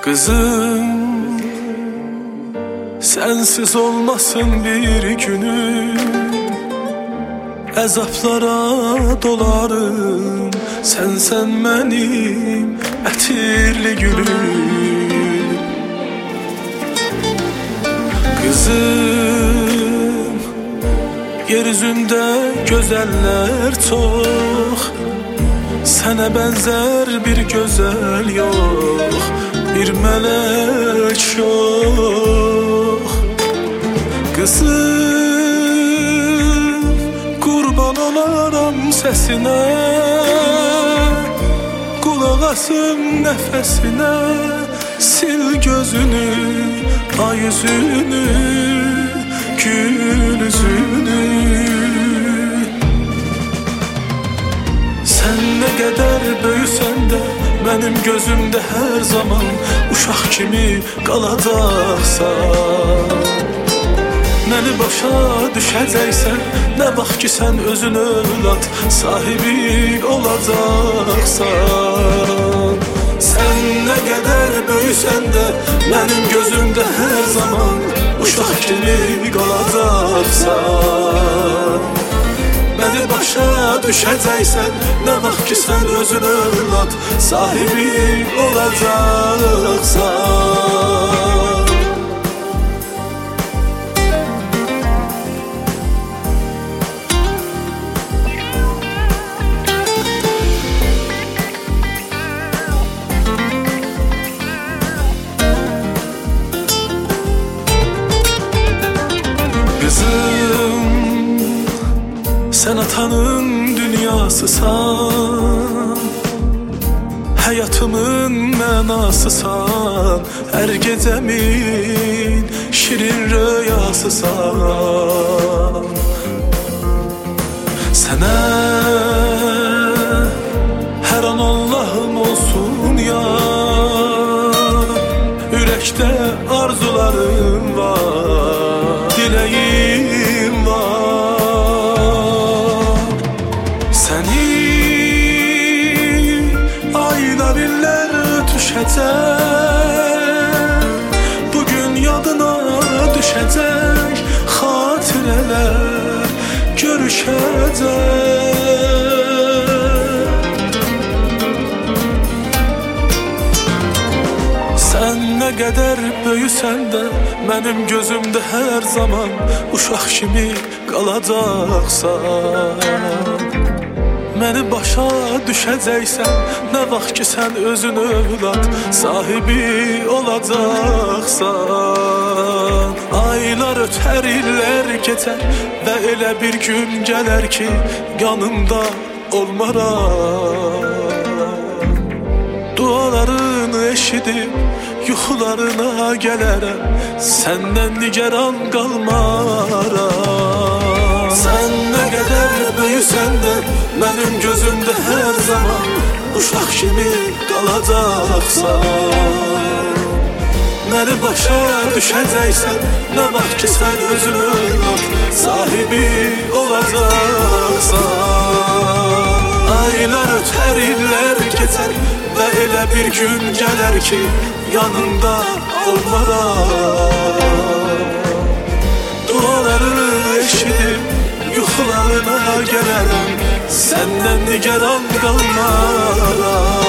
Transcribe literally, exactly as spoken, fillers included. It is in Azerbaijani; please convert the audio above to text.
Kızım, sensiz olmasın bir günüm. Əzablara dolarım, sen sen mənim ətirli gülüm. Kızım, yeryüzündə gözəller çox, sənə bənzər bir gözəl yox, bir melek yok. Kızım, kurban olaram sesine, kulak asım nefesine. Sil gözünü, ay yüzünü, gül yüzünü. Sen ne kadar böyüsen de benim gözümde her zaman uşaq kimi qalacaqsan. Məni başa düşəcəksən, nə vaxt ki sən özün övlad sahibi olacaqsan. Sən nə qədər böyüsən də mənim gözümdə hər zaman uşaq kimi qalacaqsan. Məni başa düşəcəksən, nə vaxt ki sən özün övlad sahibi olacaqsan. Kızım, sen atanın dünyasısan, hayatımın mənasısan, her gecemin şirin rüyasısan. Sənə her an Allah'ım olsun ya, ürəkdə arzularım var, dileğim var. Səni aylar iller düşəcək, bugün yadına düşəcək, xatirələr görüşəcək. Sen ne kadar böyüsen de benim gözümde her zaman uşaq kimi qalacaqsan. Məni başa düşəcəksən, nə vaxt ki sən özün övlad sahibi olacaqsan. Aylar ötər, illər keçər və elə bir gün gələr ki yanında olmaram. Dualarını eşidib yuxularına gələrəm, səndən nigaran qalmaram. Sən nə qədər böyüsən də mənim gözümdə hər zaman uşaq kimi qalacaqsan. Məni başa düşəcəksən, nə vaxt ki sən özün övlad sahibi olacaqsan. Aylar ötər, illər keçər və elə bir gün gələr ki yanında olmaram. Dualarını eşidib yuxularına gələrəm, səndən nigaran qalmaram.